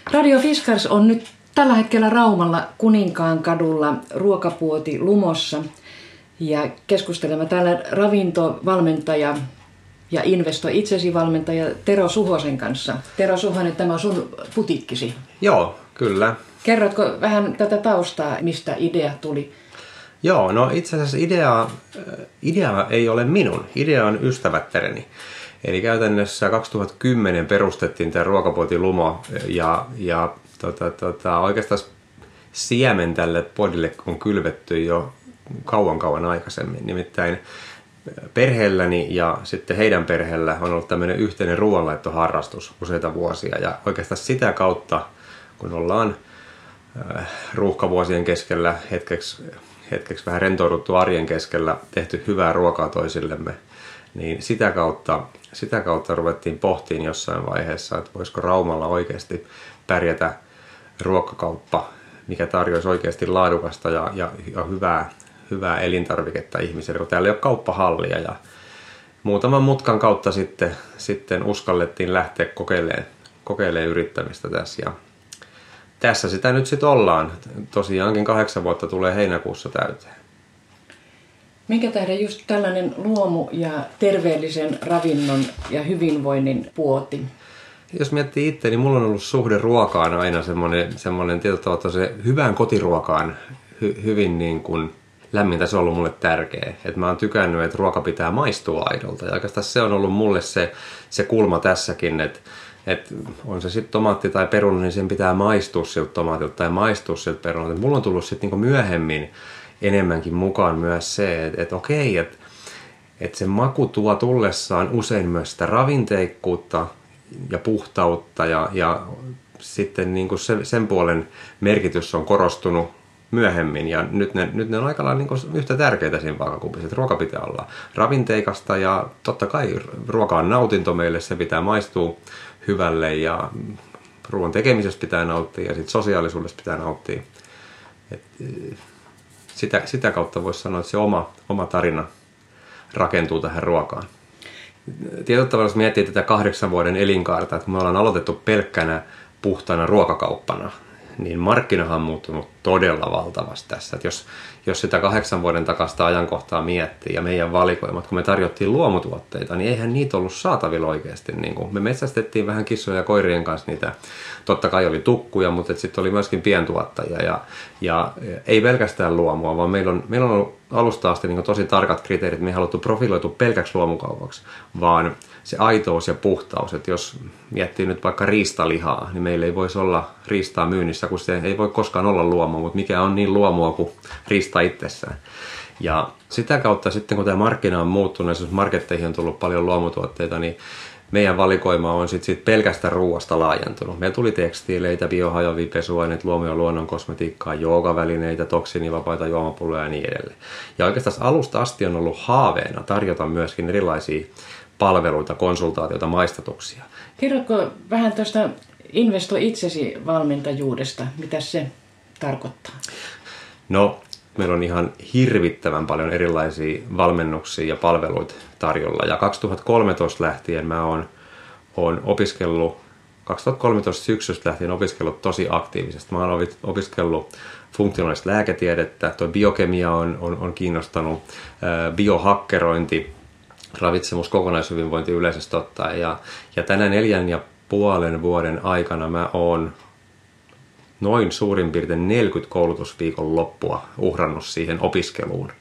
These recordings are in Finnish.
Radio Fiskars on nyt tällä hetkellä Raumalla Kuninkaankadulla Ruokapuoti Lumossa ja keskustelemme täällä ravintovalmentaja ja Investoi itsesi -valmentaja Tero Suhosen kanssa. Tero Suhonen, tämä on sun putiikkisi. Joo, kyllä. Kerrotko vähän tätä taustaa, mistä idea tuli? Joo, no itse asiassa idea ei ole minun. Idea on ystävättäreni. Eli käytännössä 2010 perustettiin tämä Ruokapuoti Lumo ja oikeastaan siemen tälle podille on kylvetty jo kauan aikaisemmin. Nimittäin perheelläni ja sitten heidän perheellä on ollut tämmöinen yhteinen ruoanlaittoharrastus useita vuosia. Ja oikeastaan sitä kautta, kun ollaan ruuhkavuosien keskellä hetkeksi vähän rentouduttu arjen keskellä, tehty hyvää ruokaa toisillemme, niin sitä kautta ruvettiin pohtiin jossain vaiheessa, että voisiko Raumalla oikeasti pärjätä ruokakauppa, mikä tarjoaisi oikeasti laadukasta ja hyvää elintarviketta ihmisille, kun täällä ei ole kauppahallia. Ja muutaman mutkan kautta sitten uskallettiin lähteä kokeilemaan yrittämistä tässä. Ja tässä sitä nyt sitten ollaan. Tosiaankin 8 vuotta tulee heinäkuussa täyteen. Minkä tähden just tällainen luomu ja terveellisen ravinnon ja hyvinvoinnin puoti? Jos miettii itse, niin mulla on ollut suhde ruokaan aina semmoinen tietyllä se hyvään kotiruokaan hyvin niin kuin lämmintä, se on ollut mulle tärkeä. Että mä oon tykännyt, että ruoka pitää maistua aidolta. Ja oikeastaan se on ollut mulle se kulma tässäkin, että on se sitten tomaatti tai peruna, niin sen pitää maistua siltä tomaatilta tai maistua siltä perunalta. Mulla on tullut sitten niinku myöhemmin enemmänkin mukaan myös se, että okei, että se maku tuo tullessaan usein myös sitä ravinteikkuutta ja puhtautta ja sitten niinku sen puolen merkitys on korostunut myöhemmin ja nyt ne on aika lailla niinku yhtä tärkeitä siinä vaakakupissa, että ruoka pitää olla ravinteikasta ja totta kai ruoka on nautinto meille, se pitää maistua hyvälle ja ruoan tekemisestä pitää nauttia ja sitten sosiaalisuudesta pitää nauttia. Sitä kautta voisi sanoa, että se oma tarina rakentuu tähän ruokaan. Tietyllä tavalla, jos miettii tätä 8 vuoden elinkaarta, että kun me ollaan aloitettu pelkkänä puhtaana ruokakauppana, niin markkinahan on muuttunut todella valtavasti tässä. Että jos sitä 8 vuoden takaista ajankohtaa miettii ja meidän valikoimat, kun me tarjottiin luomutuotteita, niin eihän niitä ollut saatavilla oikeasti. Niin kuin me metsästettiin vähän kissoja ja koirien kanssa niitä. Totta kai oli tukkuja, mutta sitten oli myöskin pientuottajia. Ja ei pelkästään luomua, vaan meillä on ollut alusta asti niin tosi tarkat kriteerit. Me ei haluttu profiloitua pelkäksi luomukaupaksi, vaan se aitous ja puhtaus, että jos miettii nyt vaikka riistalihaa, niin meillä ei voisi olla riistaa myynnissä, kun se ei voi koskaan olla luomua, mutta mikä on niin luomua kuin riista itsessään. Ja sitä kautta sitten, kun tämä markkina on muuttunut, jos marketteihin on tullut paljon luomutuotteita, niin meidän valikoima on sitten pelkästään ruoasta laajentunut. Meillä tuli tekstiileitä, biohajoavia pesuaineita, luomu- ja luonnon kosmetiikkaa, joogavälineitä, toksiinivapaita juomapulloja ja niin edelleen. Ja oikeastaan alusta asti on ollut haaveena tarjota myöskin erilaisia palveluita, konsultaatioita, maistatuksia. Kerrotko vähän tuosta Investoi itsesi -valmentajuudesta, mitä se tarkoittaa? No, meillä on ihan hirvittävän paljon erilaisia valmennuksia ja palveluita tarjolla. Ja 2013 lähtien mä oon opiskellut, 2013 syksystä lähtien opiskellut tosi aktiivisesti. Mä oon opiskellut funktionaalista lääketiedettä, tuo biokemia on kiinnostanut, biohakkerointi, ravitsemus, kokonaishyvinvointi yleisesti ottaen. Ja tänä 4,5 vuoden aikana mä oon noin suurin piirtein 40 koulutusviikon loppua uhrannut siihen opiskeluun.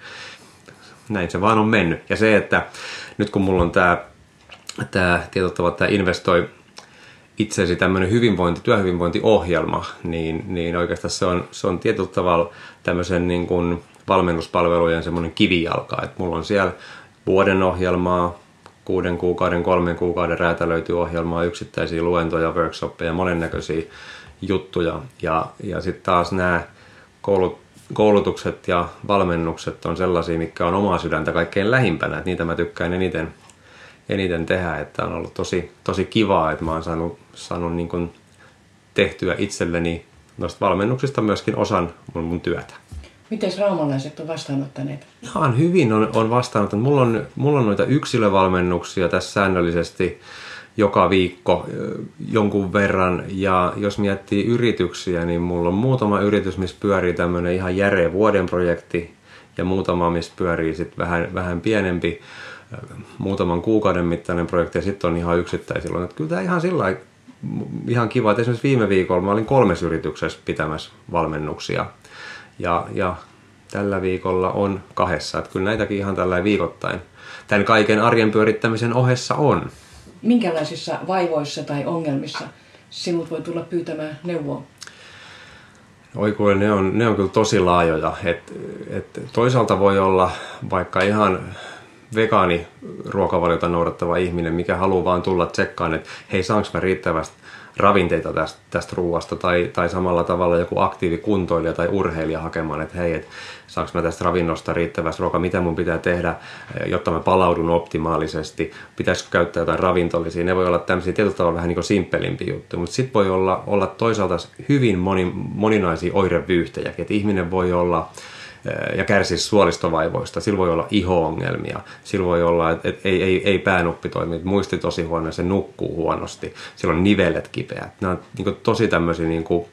Näin se vaan on mennyt. Ja se, että nyt kun mulla on tämä Investoi itsesi tämmöinen työhyvinvointiohjelma, niin oikeastaan se on tietyllä tavalla tämmöisen niin kuin valmennuspalvelujen semmoinen kivijalka. Että mulla on siellä vuoden ohjelmaa, 6 kuukauden, 3 kuukauden räätälöityy ohjelmaa, yksittäisiä luentoja, workshoppeja, monennäköisiä juttuja. Ja sitten taas nämä koulutukset ja valmennukset on sellaisia, mitkä on omaa sydäntä kaikkein lähimpänä. Että niitä mä tykkään eniten tehdä. Että on ollut tosi kivaa, että mä oon saanut niin kuin tehtyä itselleni noista valmennuksista myöskin osan mun työtä. Miten raumalaiset on vastaanottaneet? Ihan hyvin on vastaanottanut. Mulla on noita yksilövalmennuksia tässä säännöllisesti joka viikko jonkun verran. Ja jos miettii yrityksiä, niin mulla on muutama yritys, missä pyörii tämmöinen ihan järeä vuoden projekti ja muutama, missä pyörii sitten vähän pienempi, muutaman kuukauden mittainen projekti ja sitten on ihan yksittäisillä. Että kyllä tämä ihan sillä ihan kiva, että esimerkiksi viime viikolla mä olin 3 yrityksessä pitämässä valmennuksia ja tällä viikolla on 2, että kyllä näitäkin ihan tällä viikoittain tämän kaiken arjen pyörittämisen ohessa on. Minkälaisissa vaivoissa tai ongelmissa sinut voi tulla pyytämään neuvoa? Oi kuule, ne on kyllä tosi laajoja. Et toisaalta voi olla vaikka ihan vegaaniruokavaliota noudattava ihminen, mikä haluaa vaan tulla tsekkaan, että hei, saanko mä riittävästi ravinteita tästä ruuasta, tai samalla tavalla joku aktiivikuntoilija tai urheilija hakemaan, että hei, saanko mä tästä ravinnosta riittävästi ruokaa, mitä mun pitää tehdä, jotta mä palaudun optimaalisesti, pitäisikö käyttää jotain ravintollisia, ne voi olla tämmöisiä tietyllä tavalla vähän niin kuin simppelimpiä juttuja, mutta sitten voi olla toisaalta hyvin moninaisia oirevyyhtejäkin, että ihminen voi olla ja kärsisi suolistovaivoista, sillä voi olla iho-ongelmia, sillä voi olla, että ei päänuppi toimi, muisti tosi huono, se nukkuu huonosti, sillä on nivelet kipeät. Nämä on niin kuin tosi tämmöisiä niin kuin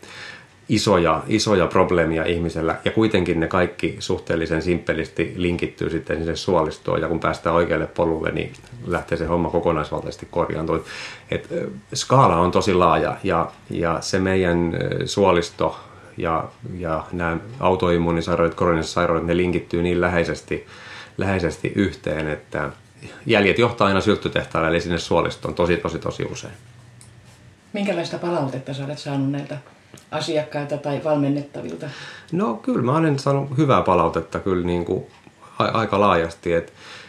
isoja probleemia ihmisellä, ja kuitenkin ne kaikki suhteellisen simppelisti linkittyy sitten sinne suolistoon, ja kun päästään oikealle polulle, niin lähtee se homma kokonaisvaltaisesti korjaantumaan. Skaala on tosi laaja, ja se meidän suolisto ja nämä autoimmuunisairaudet, krooniset sairaudet, ne linkittyy niin läheisesti yhteen, että jäljet johtaa aina sylttytehtaalle, eli sinne suolistoon tosi usein. Minkälaista palautetta sä olet saanut näiltä asiakkailta tai valmennettavilta? No kyllä mä olen saanut hyvää palautetta kyllä niin kuin aika laajasti, että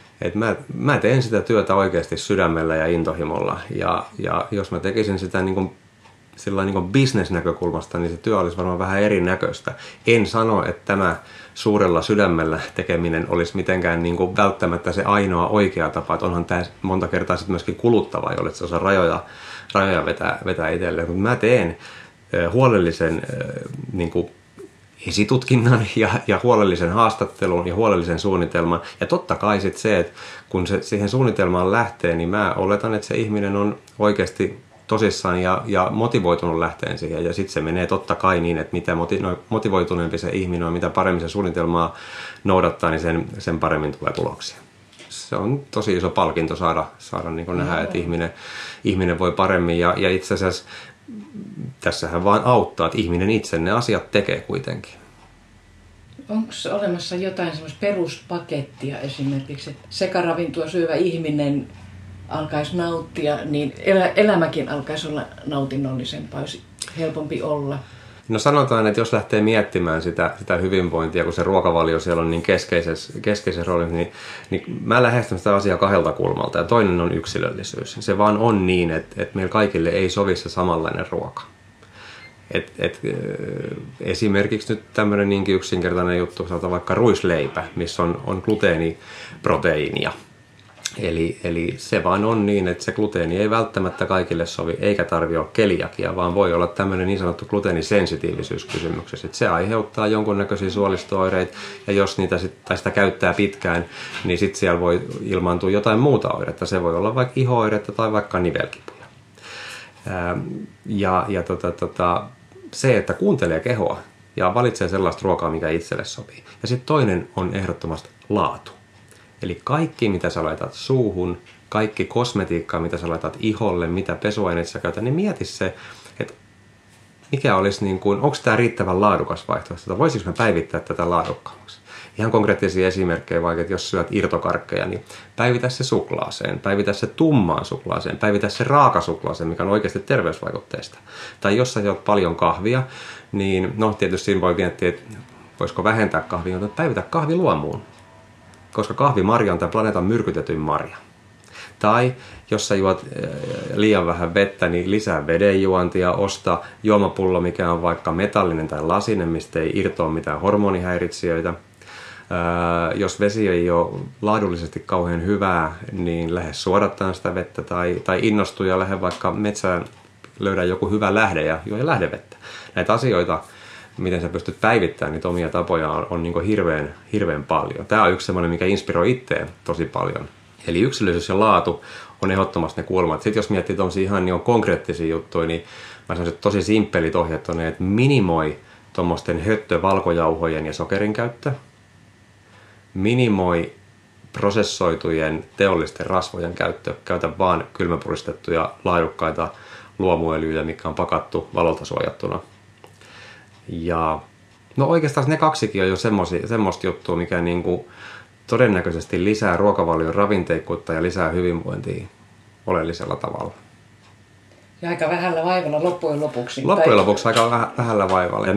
mä teen sitä työtä oikeasti sydämellä ja intohimolla, ja jos mä tekisin sitä niin kuin sillä niin business-näkökulmasta, niin se työ olisi varmaan vähän erinäköistä. En sano, että tämä suurella sydämellä tekeminen olisi mitenkään niin kuin välttämättä se ainoa oikea tapa, että onhan tämä monta kertaa sitten myöskin kuluttava, jolle se osaa rajoja vetää itselleen. Mutta mä teen huolellisen niin kuin esitutkinnan ja huolellisen haastattelun ja huolellisen suunnitelman. Ja totta kai sitten se, että kun se siihen suunnitelmaan lähtee, niin mä oletan, että se ihminen on oikeasti tosissaan ja motivoitunut lähteen siihen. Ja sitten se menee totta kai niin, että mitä motivoituneempi se ihminen on, mitä paremmin se suunnitelmaa noudattaa, niin sen paremmin tulee tuloksia. Se on tosi iso palkinto saada niin kuin nähdä, että ihminen voi paremmin. Ja itse asiassa tässähän vaan auttaa, että ihminen itse ne asiat tekee kuitenkin. Onko olemassa jotain semmoista peruspakettia esimerkiksi, että sekaravintoa syövä ihminen alkaisi nauttia, niin elämäkin alkaisi olla nautinnollisempaa, olisi helpompi olla? No sanotaan, että jos lähtee miettimään sitä hyvinvointia, kun se ruokavalio siellä on niin keskeisessä roolissa, niin mä lähestyn sitä asiaa 2 kulmalta, ja toinen on yksilöllisyys. Se vaan on niin, että meillä kaikille ei sovi se samanlainen ruoka. Esimerkiksi nyt tämmöinen niinkin yksinkertainen juttu, sanotaan vaikka ruisleipä, missä on gluteeniproteiinia. Eli se vaan on niin, että se gluteeni ei välttämättä kaikille sovi, eikä tarvitse olla keliakia, vaan voi olla tämmöinen niin sanottu gluteenisensitiivisyyskysymyksessä. Se aiheuttaa jonkunnäköisiä suolisto-oireita, ja jos sitä käyttää pitkään, niin sitten siellä voi ilmaantua jotain muuta oiretta. Se voi olla vaikka iho-oiretta tai vaikka nivelkipuja. Se, että kuuntelee kehoa ja valitsee sellaista ruokaa, mikä itselle sopii. Ja sitten toinen on ehdottomasti laatu. Eli kaikki, mitä sä laitat suuhun, kaikki kosmetiikkaa, mitä sä laitat iholle, mitä pesuaineita sä käytät, niin mieti se, että mikä olisi, niin kuin, onko tämä riittävän laadukas vaihtoehto, voisiko me päivittää tätä laadukkaammaksi. Ihan konkreettisia esimerkkejä, vaikka että jos syöt irtokarkkeja, niin päivitä se suklaaseen, päivitä se tummaan suklaaseen, päivitä se raakasuklaaseen, mikä on oikeasti terveysvaikutteista. Tai jos sä juot paljon kahvia, niin no tietysti siinä voi miettiä, että voisiko vähentää kahvia, mutta päivitä kahvi luomuun. Koska kahvimarja on tämän planeetan myrkytetyn marja. Tai jos sä juot liian vähän vettä, niin lisää vedenjuontia, osta juomapullo, mikä on vaikka metallinen tai lasinen, mistä ei irtoa mitään hormonihäiritsijöitä. Jos vesi ei ole laadullisesti kauhean hyvää, niin lähde suodattaa sitä vettä tai innostu ja lähde vaikka metsään, löydä joku hyvä lähde ja juo lähdevettä. Näitä asioita, miten sä pystyt päivittämään niitä omia tapoja, on niin kuin hirveän paljon. Tämä on yksi semmoinen, mikä inspiroi itseä tosi paljon. Eli yksilöllisyys ja laatu on ehdottomasti ne kulmat. Sitten jos miettii tuollaisia ihan niin konkreettisia juttuja, niin mä sanoisin, että tosi simppelit ohjeet on ne, että minimoi tuommoisten valkojauhojen ja sokerin käyttö. Minimoi prosessoitujen teollisten rasvojen käyttö. Käytä vaan kylmäpuristettuja laadukkaita luomuöljyjä, mikä on pakattu valolta suojattuna. Ja no oikeastaan ne kaksikin on jo semmoista juttua, mikä niinku todennäköisesti lisää ruokavalion ravinteikkuutta ja lisää hyvinvointia oleellisella tavalla. Ja aika vähällä vaivalla loppujen lopuksi. Loppujen lopuksi aika vähällä vaivalla. Ja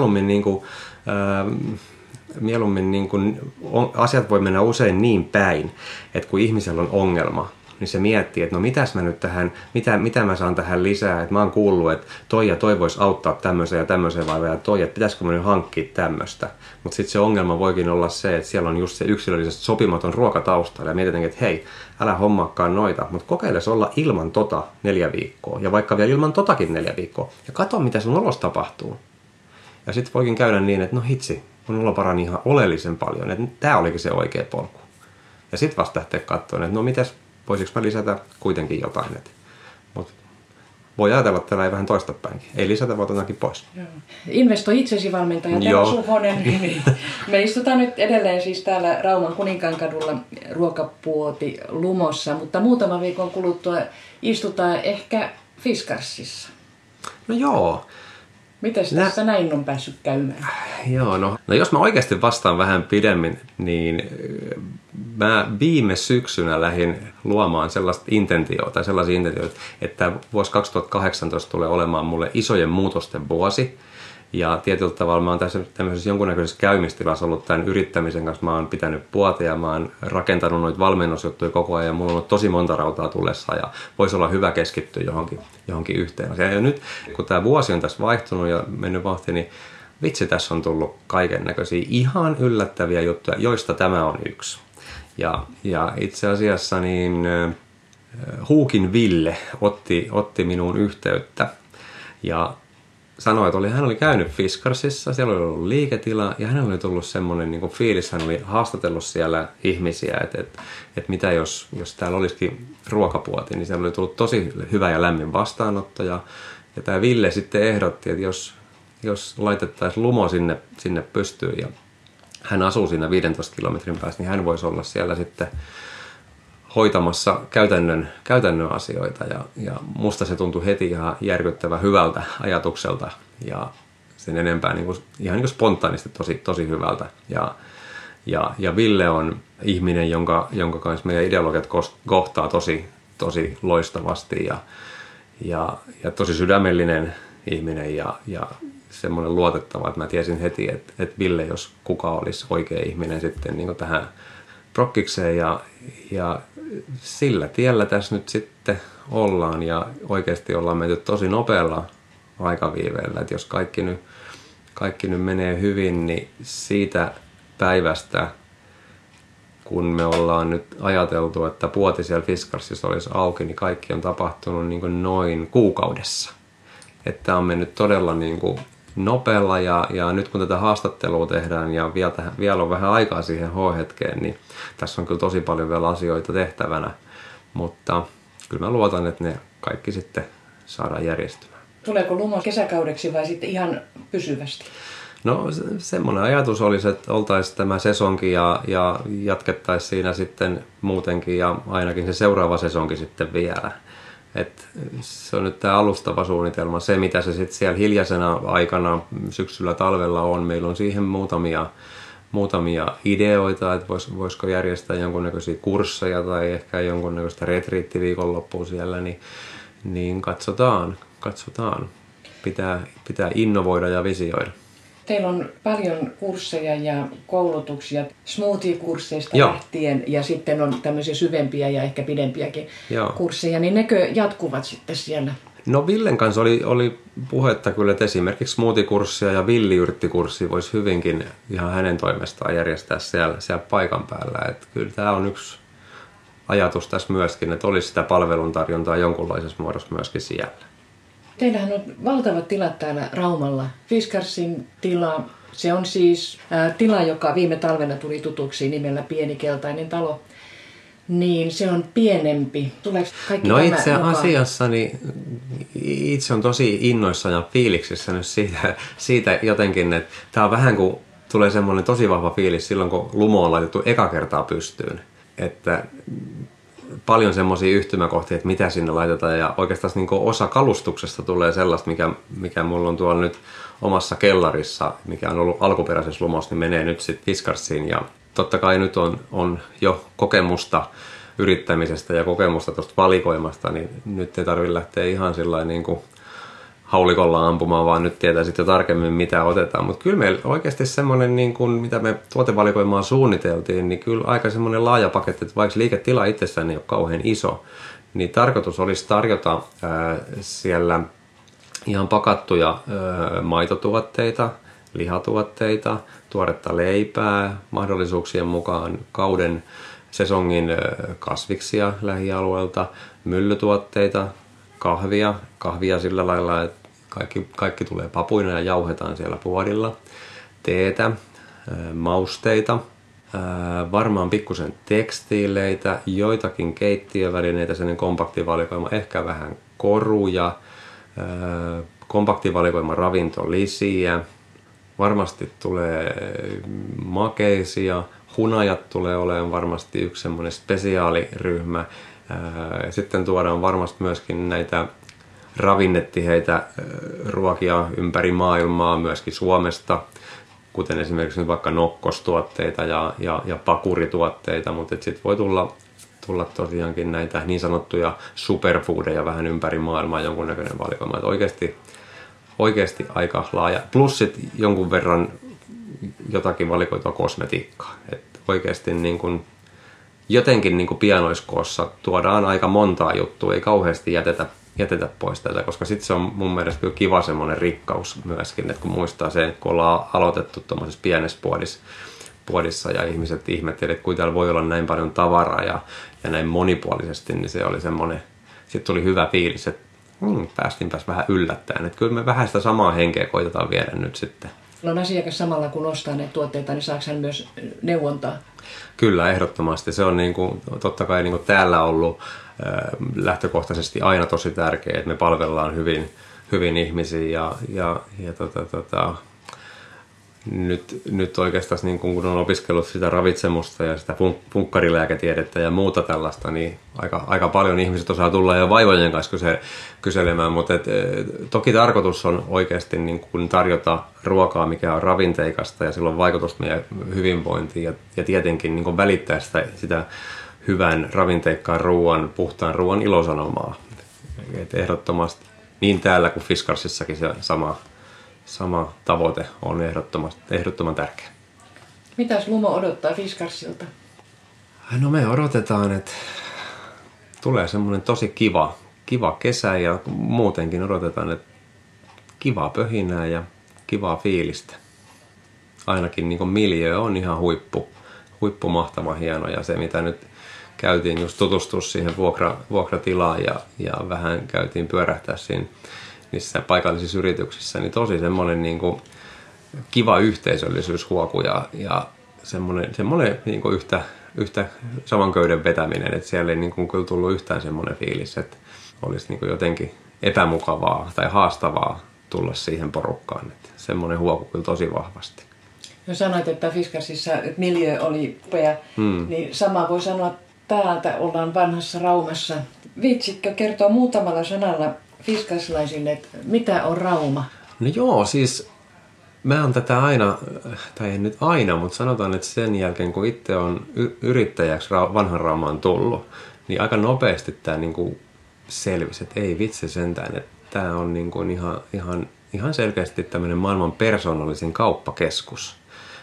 mieluummin asiat voi mennä usein niin päin, että kun ihmisellä on ongelma, niin se miettii, että no mitäs mä nyt tähän, mitä mä saan tähän lisää, että mä oon kuullut, että toi ja toi vois auttaa tämmöiseen ja tämmöiseen vaivaan ja toi, että pitäisikö mä nyt hankkia tämmöistä. Mutta sitten se ongelma voikin olla se, että siellä on just se yksilöllisesti sopimaton ruokataustalla ja mietitään, että hei, älä hommaakaan noita, mutta kokeile olla ilman 4 viikkoa ja vaikka vielä ilman 4 viikkoa ja katso mitä sun olossa tapahtuu. Ja sitten voikin käydä niin, että no hitsi, mun olo parani ihan oleellisen paljon, että tää olikin se oikea polku. Ja sitten vasta lähteä katsomaan, että no mitäs, voisiko mä lisätä kuitenkin jotain. Mutta voi ajatella, että tällä ei vähän toistapäinkin. Ei lisätä, vaan jotakin pois. Joo. Investoi itsesi valmentaja Tero Suhonen. Me istutaan nyt edelleen siis täällä Rauman Kuninkaankadulla ruokapuoti Lumossa, mutta muutaman viikon kuluttua istutaan ehkä Fiskarsissa. No joo. Mites tässä näin on päässyt käymään? Joo, no jos mä oikeasti vastaan vähän pidemmin, niin mä viime syksynä lähdin luomaan sellaisia intentioita, että vuosi 2018 tulee olemaan mulle isojen muutosten vuosi. Ja tietyllä tavalla mä oon tässä tämmöisessä jonkunnäköisessä käymistilassa ollut tämän yrittämisen kanssa. Mä oon pitänyt puotia, mä oon rakentanut noita valmennusjuttuja koko ajan. Mulla on ollut tosi monta rautaa tulessa ja voisi olla hyvä keskittyä johonkin yhteen asiaan. Ja nyt kun tämä vuosi on tässä vaihtunut ja mennyt vauhtiin, niin vitsi tässä on tullut kaiken näköisiä ihan yllättäviä juttuja, joista tämä on yksi. Ja itse asiassa niin Huukin Ville otti minuun yhteyttä ja sanoi, että hän oli käynyt Fiskarsissa, siellä oli ollut liiketila ja hänellä oli tullut semmoinen niin kuin fiilis, hän oli haastatellut siellä ihmisiä, että mitä jos täällä olisikin ruokapuoti, niin siellä oli tullut tosi hyvä ja lämmin vastaanotto ja tämä Ville sitten ehdotti, että jos laitettaisiin Lumo sinne pystyyn ja hän asuu siinä 15 kilometrin päässä, niin hän voisi olla siellä sitten hoitamassa käytännön asioita ja musta se tuntui heti ihan järkyttävän hyvältä ajatukselta ja sen enempää ihan niin kuin spontaanisti tosi hyvältä. Ja Ville on ihminen, jonka kanssa meidän ideologiat kohtaa tosi loistavasti ja tosi sydämellinen ihminen ja semmoinen luotettava, että mä tiesin heti, että Ville, jos kuka olisi oikea ihminen sitten niin kuin tähän prokkikseen ja sillä tiellä tässä nyt sitten ollaan ja oikeasti ollaan menty tosi nopealla aikaviiveellä, että jos kaikki nyt menee hyvin, niin siitä päivästä, kun me ollaan nyt ajateltu, että puoti siellä Fiskarsissa olisi auki, niin kaikki on tapahtunut niin kuin noin kuukaudessa. Että on mennyt todella niin kuin nopealla ja nyt kun tätä haastattelua tehdään ja vielä on vähän aikaa siihen H-hetkeen, niin tässä on kyllä tosi paljon vielä asioita tehtävänä, mutta kyllä mä luotan, että ne kaikki sitten saadaan järjestymään. Tuleeko Lumo kesäkaudeksi vai sitten ihan pysyvästi? No semmoinen ajatus olisi, että oltaisiin tämä sesonki ja jatkettaisiin siinä sitten muutenkin ja ainakin se seuraava sesonki sitten vielä. Et se on nyt tämä alustava suunnitelma. Se, mitä se sitten siellä hiljaisena aikana syksyllä talvella on, meillä on siihen muutamia ideoita, että voisiko järjestää jonkunnäköisiä kursseja tai ehkä jonkunnäköistä retriittiviikonloppua siellä, niin katsotaan. Pitää innovoida ja visioida. Teillä on paljon kursseja ja koulutuksia, smoothie-kursseista lähtien ja sitten on tämmöisiä syvempiä ja ehkä pidempiäkin kursseja, niin nekö jatkuvat sitten siellä? No Villen kanssa oli puhetta kyllä, että esimerkiksi smoothie-kurssia ja villiyrttikurssia voisi hyvinkin ihan hänen toimestaan järjestää siellä paikan päällä. Että kyllä tämä on yksi ajatus tässä myöskin, että olisi sitä palveluntarjontaa jonkunlaisessa muodossa myöskin siellä. Teillähän on valtavat tilat täällä Raumalla. Fiskarsin tila, se on siis tila, joka viime talvena tuli tutuksi nimellä Pieni keltainen talo. Niin, se on pienempi. Tuleeko kaikki No tämä itse mukaan? asiassa niin itse on tosi innoissaan ja fiiliksissä nyt siitä jotenkin, että tämä on vähän kuin tulee semmoinen tosi vahva fiilis silloin, kun Lumo on laitettu eka kertaa pystyyn. Että paljon semmoisia yhtymäkohtia, että mitä sinne laitetaan ja oikeastaan niin osa kalustuksesta tulee sellaista, mikä mulla on tuolla nyt omassa kellarissa, mikä on ollut alkuperäisessä Lumossa, niin menee nyt sitten Fiskarsiin ja totta kai nyt on jo kokemusta yrittämisestä ja kokemusta tuosta valikoimasta, niin nyt ei tarvitse lähteä ihan sillain niin kuin haulikolla ampumaan, vaan nyt tietää sitten jo tarkemmin, mitä otetaan. Mutta kyllä meillä oikeasti semmoinen, niin kuin, mitä me tuotevalikoimaan suunniteltiin, niin kyllä aika semmoinen laaja paketti, että vaikka liiketila itsessään ei ole kauhean iso, niin tarkoitus olisi tarjota siellä ihan pakattuja maitotuotteita, lihatuotteita, tuoretta leipää, mahdollisuuksien mukaan kauden sesongin kasviksia lähialueelta, myllytuotteita, kahvia sillä lailla, että kaikki tulee papuina ja jauhetaan siellä puodilla, teetä, mausteita, varmaan pikkusen tekstiileitä, joitakin keittiövälineitä, sellainen kompaktivalikoima, ehkä vähän koruja, kompaktivalikoima ravintolisiä, varmasti tulee makeisia, hunajat tulee olemaan varmasti yksi semmoinen spesiaaliryhmä. Sitten tuodaan varmasti myöskin näitä ravinnetiheitä ruokia ympäri maailmaa, myöskin Suomesta, kuten esimerkiksi nyt vaikka nokkostuotteita ja pakurituotteita, mutta sitten voi tulla tosiaankin näitä niin sanottuja superfoodeja vähän ympäri maailmaa, jonkunnäköinen valikoima. Oikeasti aika laaja. Plus sitten jonkun verran jotakin valikoitua kosmetiikkaa. Et oikeasti niin kun, jotenkin niin kun pianoiskoossa tuodaan aika montaa juttua, ei kauheasti jätetä pois tätä, koska sitten se on mun mielestä kyllä kiva semmoinen rikkaus myöskin, että kun muistaa sen, kun ollaan aloitettu tuommoisessa pienessä puodissa ja ihmiset ihmettelivät, että kuinka täällä voi olla näin paljon tavaraa ja näin monipuolisesti, niin se oli semmoinen, sitten tuli hyvä fiilis, että päästinpäs vähän yllättäen. Että kyllä me vähän sitä samaa henkeä koitetaan viedä nyt sitten. On asiakas samalla kun ostaa ne tuotteita, niin saako hän myös neuvontaa? Kyllä, ehdottomasti. Se on niin kuin, totta kai niin kuin täällä ollut lähtökohtaisesti aina tosi tärkeää, että me palvellaan hyvin ihmisiä nyt oikeastaan niin kun on opiskellut sitä ravitsemusta ja sitä funkkarilääketiedettä ja muuta tällaista, niin aika paljon ihmiset osaa tulla jo vaivojen kanssa kyselemään, mutta toki tarkoitus on oikeasti niin kun tarjota ruokaa, mikä on ravinteikasta ja sillä on vaikutus meidän hyvinvointiin ja tietenkin niin kun välittää sitä hyvän ravinteikkaan ruoan, puhtaan ruoan ilosanomaa. Et ehdottomasti niin täällä kuin Fiskarsissakin se sama tavoite on ehdottoman tärkeä. Mitäs Lumo odottaa Fiskarsilta? No me odotetaan, että tulee semmoinen tosi kiva kesä ja muutenkin odotetaan, että kivaa pöhinää ja kivaa fiilistä. Ainakin niin kuin miljöö on ihan huippu mahtava hieno ja se mitä nyt käytiin just tutustua siihen vuokratilaan ja vähän käytiin pyörähtää siinä niissä paikallisissa yrityksissä, niin tosi semmoinen niin kuin kiva yhteisöllisyyshuoku ja semmoinen niin kuin yhtä saman köyden vetäminen, että siellä ei niin kuin kyllä tullut yhtään semmoinen fiilis, että olisi niin kuin jotenkin epämukavaa tai haastavaa tulla siihen porukkaan, että semmoinen huoku kyllä tosi vahvasti. Jos sanoit, että Fiskarsissa miljöö oli upea, niin sama voi sanoa täältä ollaan vanhassa Raumassa. Viitsitkö kertoa muutamalla sanalla fiskarsilaisille, että mitä on Rauma? No joo, siis mä oon tätä aina, tai ei nyt aina, mutta sanotaan, että sen jälkeen kun itse on yrittäjäksi vanhan Raumaan tullut, niin aika nopeasti tämä niinku selvisi, että ei vitsi sentään, että tämä on niinku ihan selkeästi tämmöinen maailman persoonallisin kauppakeskus.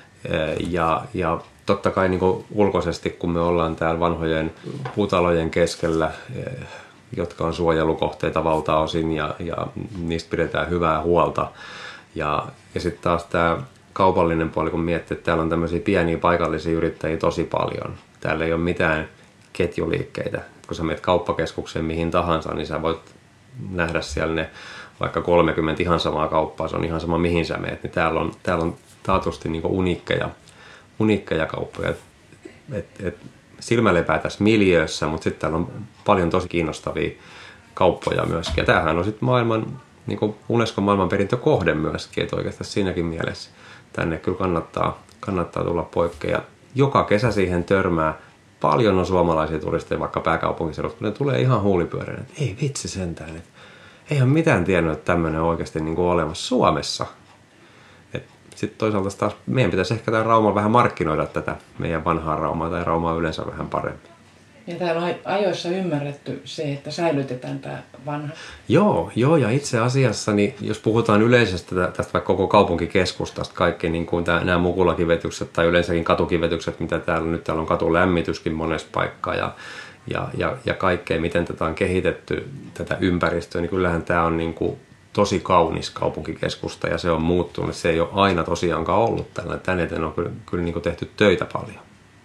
Ja totta kai niinku ulkoisesti, kun me ollaan täällä vanhojen puutalojen keskellä, jotka on suojelukohteita valtaosin ja niistä pidetään hyvää huolta. Ja sitten taas tämä kaupallinen puoli, kun miettii, että täällä on tämmöisiä pieniä paikallisia yrittäjiä tosi paljon. Täällä ei ole mitään ketjuliikkeitä. Kun sä menet kauppakeskukseen mihin tahansa, niin sä voit nähdä siellä ne vaikka 30 ihan samaa kauppaa. Se on ihan sama mihin sä menet. Niin täällä on taatusti niinku uniikkeja kauppoja. silmälepää tässä miljöössä, mutta sitten täällä on paljon tosi kiinnostavia kauppoja myöskin. Ja tämähän on sitten niin kuin Unescon maailmanperintökohde myöskin, että oikeastaan siinäkin mielessä tänne kyllä kannattaa tulla poikkeja. Joka kesä siihen törmää. Paljon on suomalaisia turisteja vaikka pääkaupunkiseudulla, kun ne tulee ihan huulipyöränä, että ei vitsi sentään, että ei ole mitään tiennyt, että tämmöinen on oikeasti niin kuin olemassa Suomessa. Sitten toisaalta taas meidän pitäisi ehkä täällä Raumalla vähän markkinoida tätä meidän vanhaa Raumaa tai Raumaa yleensä vähän paremmin. Ja täällä on ajoissa ymmärretty se, että säilytetään tämä vanha. Joo, ja itse asiassa, niin jos puhutaan yleisestä tästä vaikka koko kaupunkikeskustasta, kaikki niin kuin nämä mukulakivetykset tai yleensäkin katukivetykset, mitä täällä on katulämmityskin monessa paikkaa ja kaikkea, miten tätä on kehitetty, tätä ympäristöä, niin kyllähän tämä on niin kuin tosi kaunis kaupunkikeskusta ja se on muuttunut. Se ei ole aina tosiaankaan ollut tällainen. Tän eteen on kyllä niin kuin tehty töitä paljon.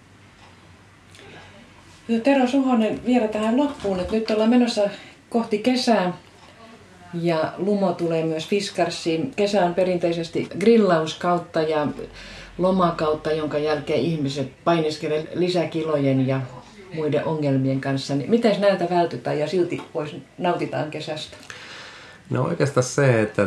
Tero Suhonen, vielä tähän loppuun, että nyt ollaan menossa kohti kesää ja Lumo tulee myös Fiskarsiin. Kesä on perinteisesti grillauskautta ja lomakautta, jonka jälkeen ihmiset painiskelevat lisäkilojen ja muiden ongelmien kanssa. Niin miten näiltä vältytään ja silti nautitaan kesästä? No oikeastaan se, että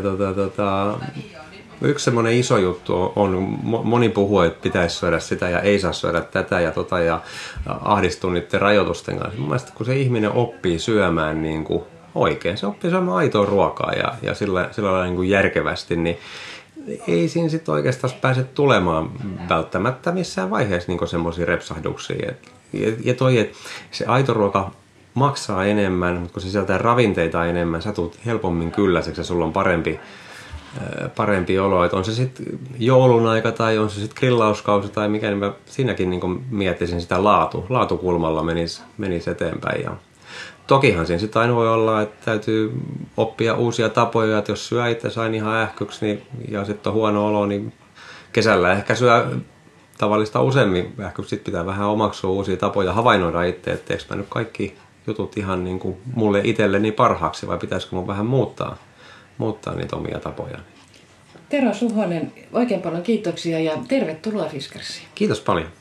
yksi semmoinen iso juttu on, moni puhuu, että pitäisi syödä sitä ja ei saa syödä tätä ja ahdistuu niiden rajoitusten kanssa. Mun mielestä kun se ihminen oppii syömään niin kuin oikein, se oppii syömään aitoa ruokaa ja sillä lailla niin kuin järkevästi, niin ei siinä sitten oikeastaan pääse tulemaan välttämättä missään vaiheessa niin semmoisia repsahduksia. Että se aito ruoka maksaa enemmän, mutta kun se sisältää ravinteita enemmän, sä tulet helpommin kylläiseksi ja sulla on parempi olo. Että on se sitten joulun aika tai on se sitten grillauskausi tai mikä, niin mä siinäkin niin miettisin sitä laatukulmalla menisi eteenpäin. Ja tokihan siinä sitten aina voi olla, että täytyy oppia uusia tapoja, että jos syö itse sain ihan ähkyksi niin, ja sitten on huono olo, niin kesällä ehkä syö tavallista useammin ähkyksi. Sitten pitää vähän omaksua uusia tapoja, havainnoida itse, että eikö mä nyt kaikki jutut ihan niin kuin mulle itselleni parhaaksi vai pitäisikö mun vähän muuttaa niitä omia tapoja. Tero Suhonen, oikein paljon kiitoksia ja tervetuloa Fiskarsiin. Kiitos paljon.